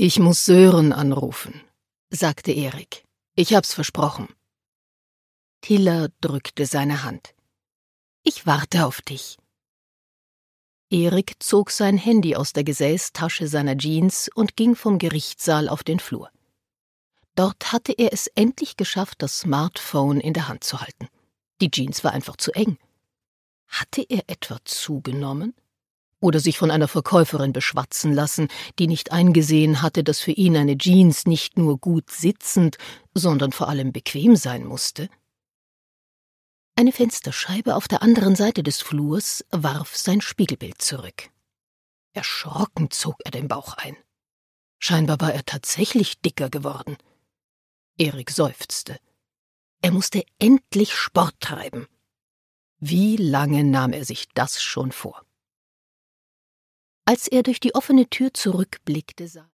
»Ich muss Sören anrufen«, sagte Erik. »Ich hab's versprochen.« Tilla drückte seine Hand. »Ich warte auf dich.« Erik zog sein Handy aus der Gesäßtasche seiner Jeans und ging vom Gerichtssaal auf den Flur. Dort hatte er es endlich geschafft, das Smartphone in der Hand zu halten. Die Jeans war einfach zu eng. Hatte er etwa zugenommen? Oder sich von einer Verkäuferin beschwatzen lassen, die nicht eingesehen hatte, dass für ihn eine Jeans nicht nur gut sitzend, sondern vor allem bequem sein musste? Eine Fensterscheibe auf der anderen Seite des Flurs warf sein Spiegelbild zurück. Erschrocken zog er den Bauch ein. Scheinbar war er tatsächlich dicker geworden. Erik seufzte. Er musste endlich Sport treiben. Wie lange nahm er sich das schon vor? Als er durch die offene Tür zurückblickte, sah